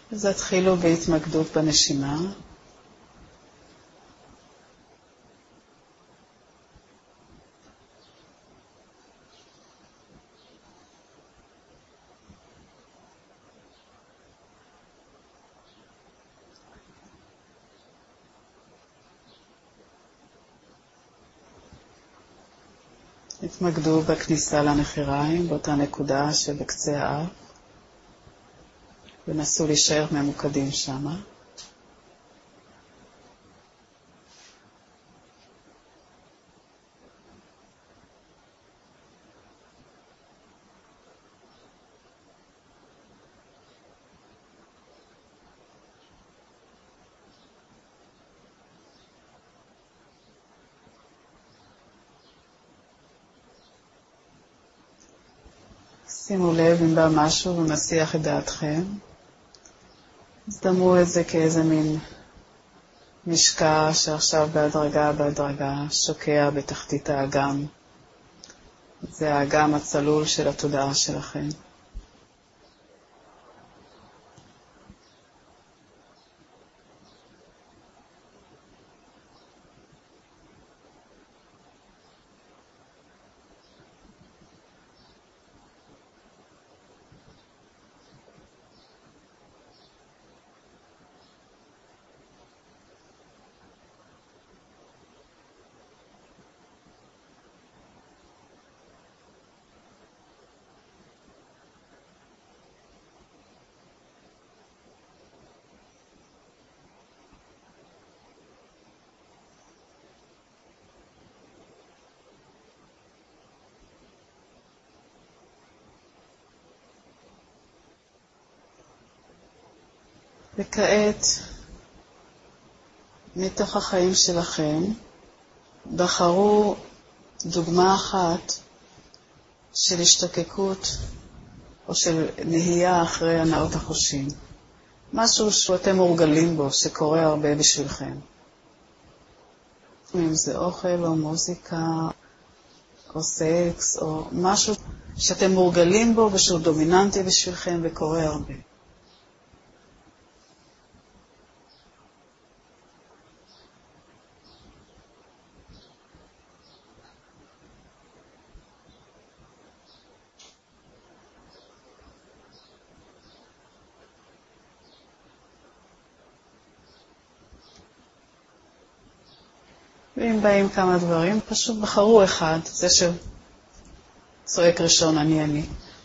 אז התחילו בהתמקדות בנשימה. התמקדו בכניסה לנחיריים, באותה נקודה שבקצה האף, ונסו להישאר ממוקדים שמה. שימו לב אם בא משהו ומסיח את דעתכם. אז דמו את זה כאיזה מין משקע שעכשיו בהדרגה שוקע בתחתית האגם. זה האגם הצלול של התודעה שלכם. וכעת, מתוך החיים שלכם, בחרו דוגמה אחת של השתוקקות או של נהייה אחרי הנאות החושים. משהו שאתם מורגלים בו, שקורה הרבה בשבילכם. אם זה אוכל או מוזיקה או סקס או משהו שאתם מורגלים בו ושהוא דומיננטי בשבילכם וקורה הרבה. ואם באים כמה דברים, פשוט בחרו אחד, זה שצועק ראשון, אני.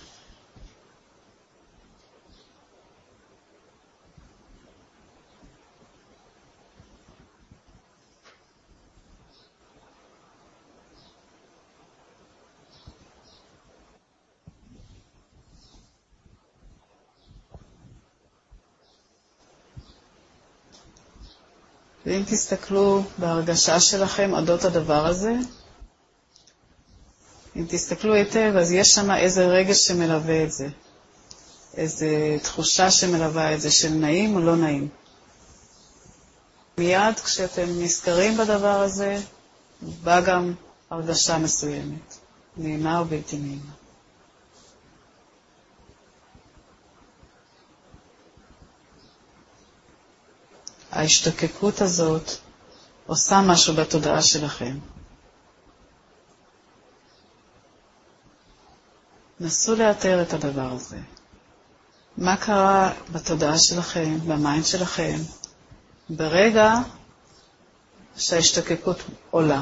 ואם תסתכלו בהרגשה שלכם עדות הדבר הזה, אם תסתכלו היטב, אז יש שם איזה רגש שמלווה את זה. איזה תחושה שמלווה את זה, של נעים או לא נעים. מיד כשאתם נזכרים בדבר הזה, בא גם הרגשה מסוימת, נעימה או בלתי נעימה. ההשתוקקות הזאת עושה משהו בתודעה שלכם. נסו לאתר את הדבר הזה. מה קרה בתודעה שלכם, במיינד שלכם, ברגע שההשתוקקות עולה?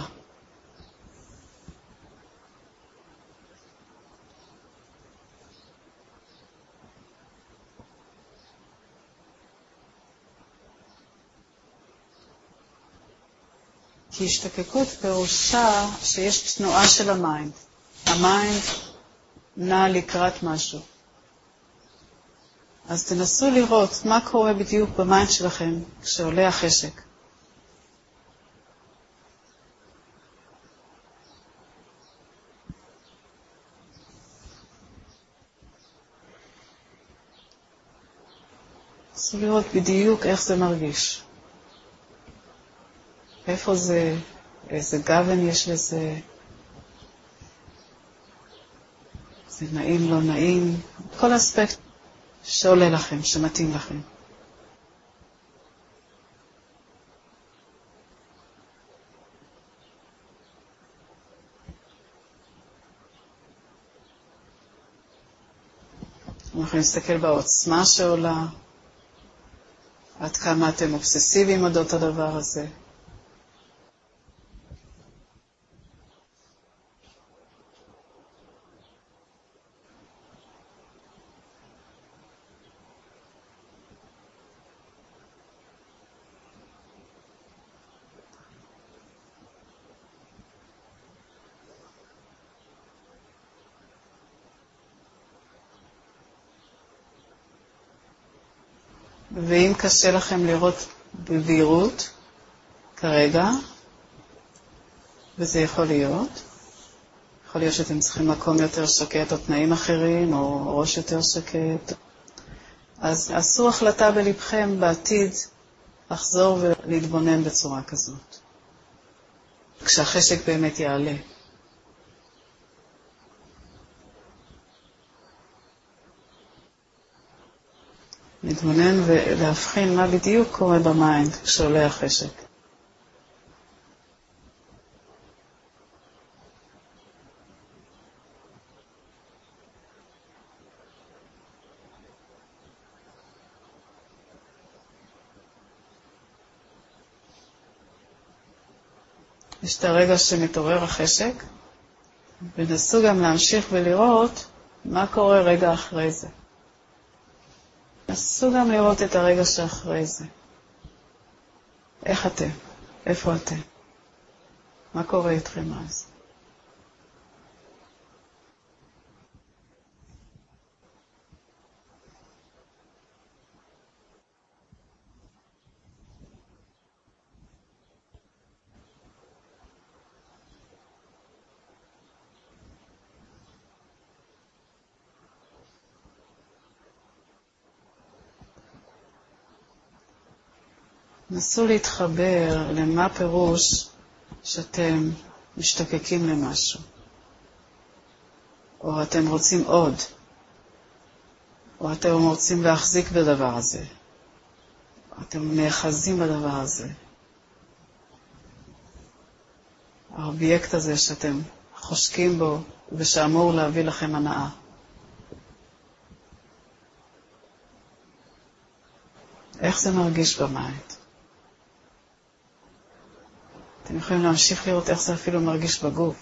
כי השתוקקות פירושה שיש תנועה של המיינד. המיינד נע לקראת משהו. אז תנסו לראות מה קורה בדיוק במיינד שלכם כשעולה החשק. תנסו לראות בדיוק איך זה מרגיש. איפה זה, איזה גוון יש לזה, זה נעים, לא נעים, כל אספקט שעולה לכם, שמתאים לכם. אתם יכולים להסתכל בעוצמה שעולה, עד כמה אתם אובססיביים אודות הדבר הזה. ואם קשה לכם לראות בבהירות כרגע, וזה יכול להיות שאתם צריכים מקום יותר שקט או תנאים אחרים או ראש יותר שקט, אז עשו החלטה בלבכם בעתיד לחזור ולהתבונן בצורה כזאת, כשהחשק באמת יעלה. להתבונן ולהבחין מה בדיוק קורה במיינד כשעולה החשק. יש את הרגע שמתעורר החשק, ונסו גם להמשיך ולראות מה קורה רגע אחרי זה. נסו גם לראות את הרגע שאחרי זה. איך אתם? איפה אתם? מה קורה איתכם אז? נסו להתחבר למה פירוש שאתם משתקקים למשהו, או אתם רוצים עוד, או אתם רוצים להחזיק בדבר הזה, או אתם נאחזים בדבר הזה. האובייקט הזה שאתם חושקים בו ושאמור להביא לכם הנאה. איך זה מרגיש במיינד? אתם יכולים להמשיך לראות איך זה אפילו מרגיש בגוף.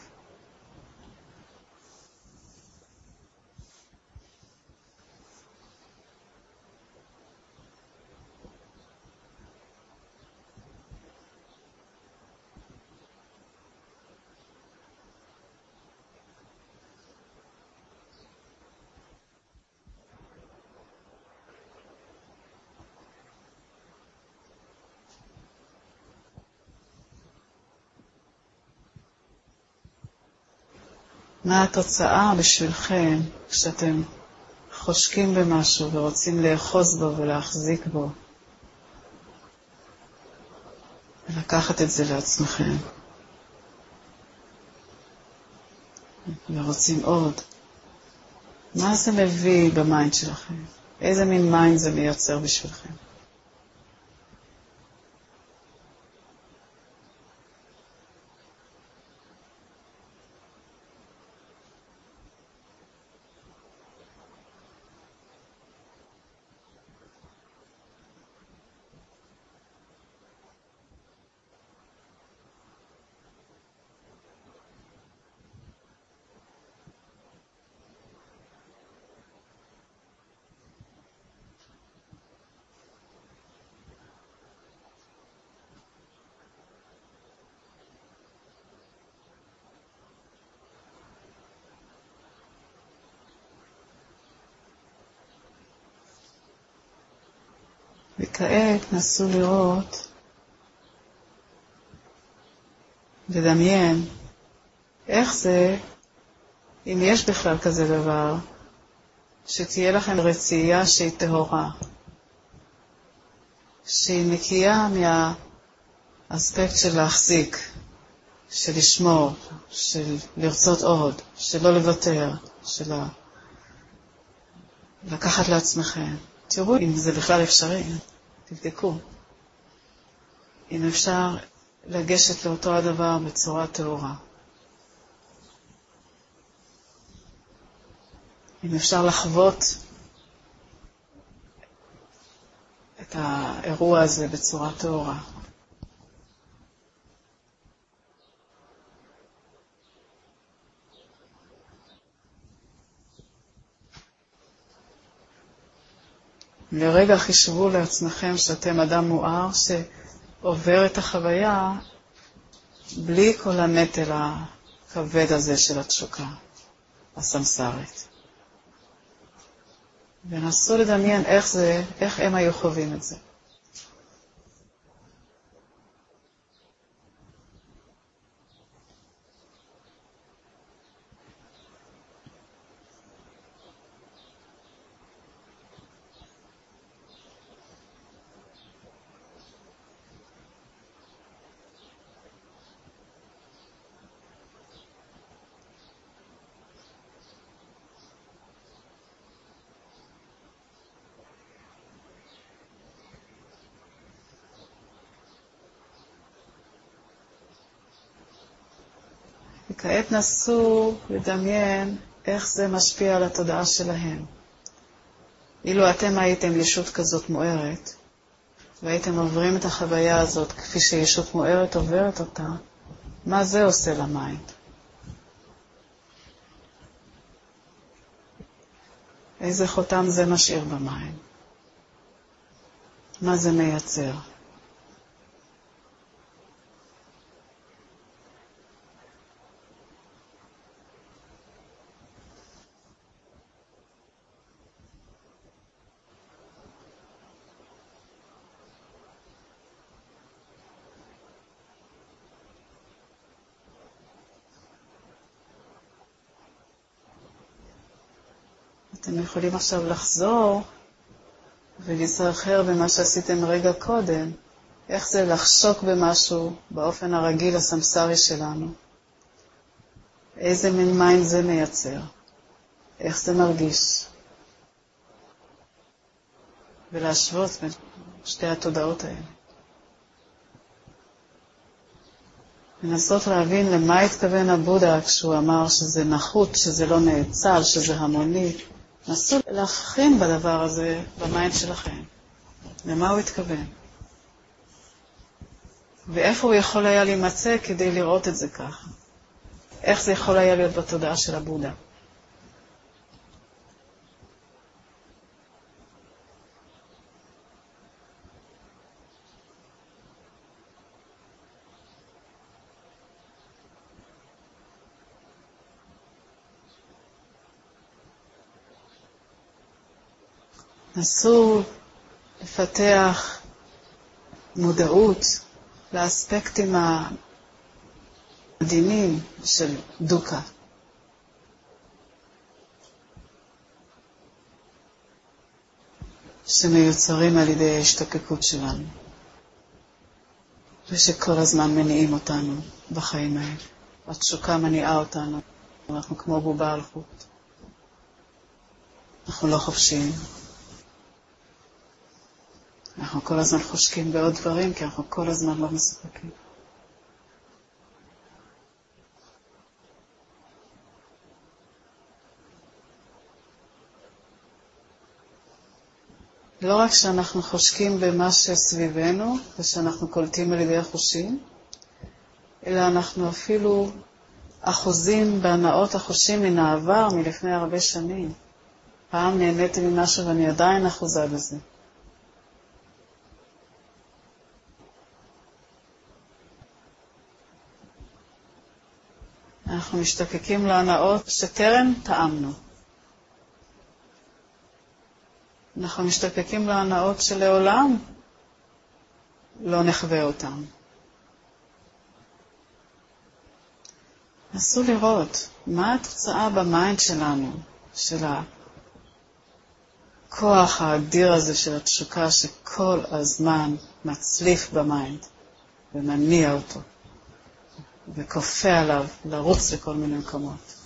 מה התוצאה בשבילכם כשאתם חושקים במשהו ורוצים לאחוז בו ולהחזיק בו ולקחת את זה לעצמכם ורוצים עוד? מה זה מביא במיינד שלכם? איזה מין מיינד זה מייצר בשבילכם? וכעת נסו לראות, לדמיין, איך זה, אם יש בכלל כזה דבר, שתהיה לכם רצייה שהיא טהורה, שהיא נקייה מהאספקט של להחזיק, של לשמור, של לרצות עוד, של לא לוותר, של לקחת לעצמכם. תראו אם זה בכלל אפשרי, תבדקו. אם אפשר לגשת לאותו הדבר בצורה טהורה. אם אפשר לחוות האירוע הזה בצורה טהורה. לרגע חישבו לעצמכם שאתם אדם מואר שעובר את החוויה בלי כל הנטל הכבד הזה של התשוקה הסמסרית. ונסו לדמיין איך הם היו חווים את זה. וכעת נסו לדמיין איך זה משפיע על התודעה שלהם. אילו אתם הייתם ישות כזאת מוארת, והייתם עוברים את החוויה הזאת כפי שישות מוארת עוברת אותה, מה זה עושה למיינד? איזה חותם זה משאיר במיינד? מה זה מייצר? אתם יכולים עכשיו לחזור ולהיזכר במה שעשיתם רגע קודם, איך זה לחשוק במשהו באופן הרגיל הסמסרי שלנו. איזה מין מיינד זה מייצר, איך זה מרגיש. ולהשוות בין שתי התודעות האלה. לנסות להבין למה התכוון הבודה כשהוא אמר שזה נחות, שזה לא נאצל, שזה המוני. נסו להבחין בדבר הזה במיינד שלכם. למה הוא התכוון? ואיפה הוא יכול היה להימצא כדי לראות את זה ככה? איך זה יכול היה להיות בתודעה של הבודה? נסו לפתח מודעות לאספקטים המדהימים של דוקה. שמיוצרים על ידי ההשתוקקות שלנו. ושכל הזמן מניעים אותנו בחיים האלה. התשוקה מניעה אותנו. אנחנו כמו בובה על חוט. אנחנו לא חופשיים. אנחנו כל הזמן חושקים בעוד דברים, כי אנחנו כל הזמן לא מסופקים. לא רק שאנחנו חושקים במה שסביבנו, ושאנחנו קולטים על ידי החושים, אלא אנחנו אפילו אחוזים בהנאות החושים מן העבר, מלפני הרבה שנים. פעם נהניתי ממשהו ואני עדיין אחוזה בזה. אנחנו משתקקים להנאות שטרם טעמנו. אנחנו משתקקים להנאות שלעולם לא נחווה אותם. נסו לראות מה התוצאה במיינד שלנו, של הכוח האדיר הזה של התשוקה שכל הזמן מצליף במיינד ומניע אותו. וכופה עליו לרוץ לכל מיני מקומות.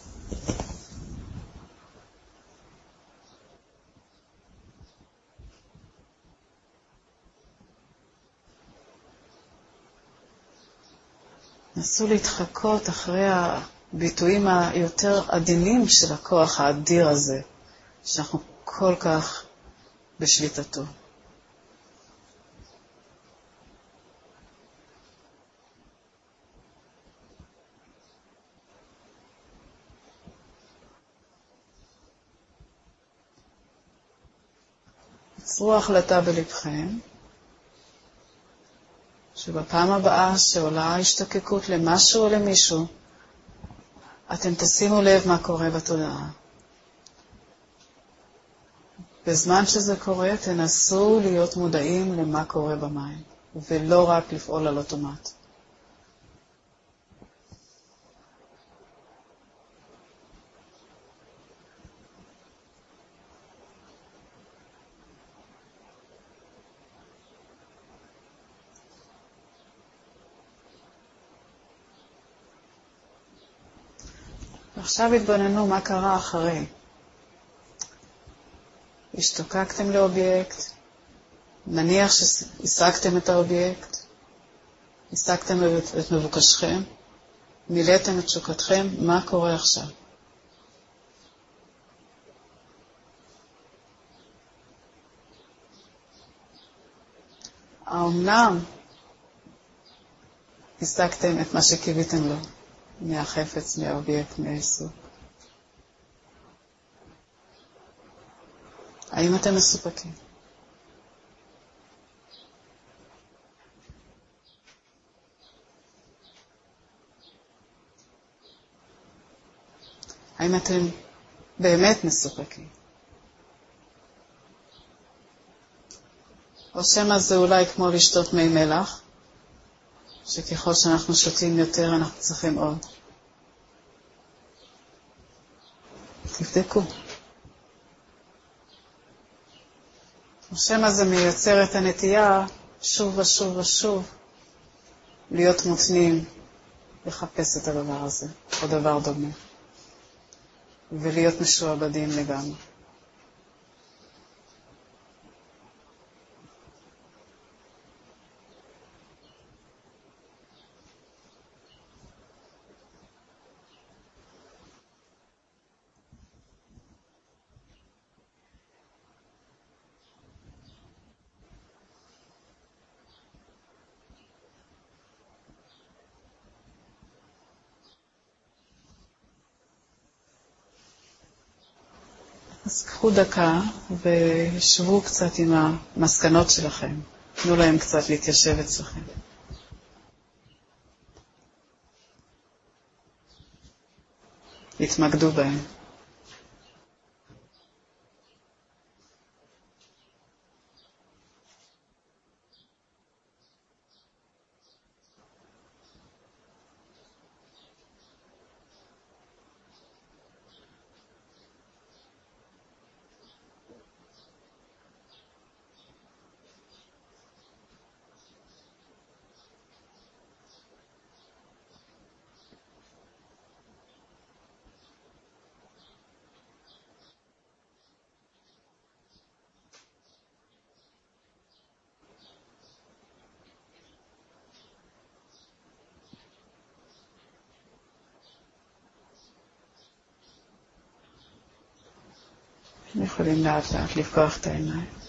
נסו להתחקות אחרי הביטויים היותר עדינים של הכוח האדיר הזה, שאנחנו כל כך בשליטתו. עצרו החלטה בלבכם, שבפעם הבאה שעולה השתקקות למשהו או למישהו, אתם תשימו לב מה קורה בתודעה. בזמן שזה קורה, תנסו להיות מודעים למה קורה במים, ולא רק לפעול על אוטומט. עכשיו התבוננו מה קרה אחרי. השתוקקתם לאובייקט, נניח שהשגתם את האובייקט, השגתם את מבוקשכם, מילאתם את תשוקתכם, מה קורה עכשיו? האומנם השגתם את מה שקיוויתם לו, מהחפץ, מהאובייקט, מהעיסוק. האם אתם מסופקים? האם אתם באמת מסופקים? או שמא זה אולי כמו לשתות מי מלח, שככל שאנחנו שותים יותר אנחנו צריכים עוד. תבדקו. או שמא זה מייצר את הנטייה שוב ושוב ושוב להיות מותנים, לחפש את הדבר הזה, או דבר דומה, ולהיות משועבדים לגמרי. אז קחו דקה ושבו קצת עם המסקנות שלכם. תנו להם קצת להתיישב אצלכם. התמקדו בהם. אתם יכולים לאט לאט לפקוח את העיניים.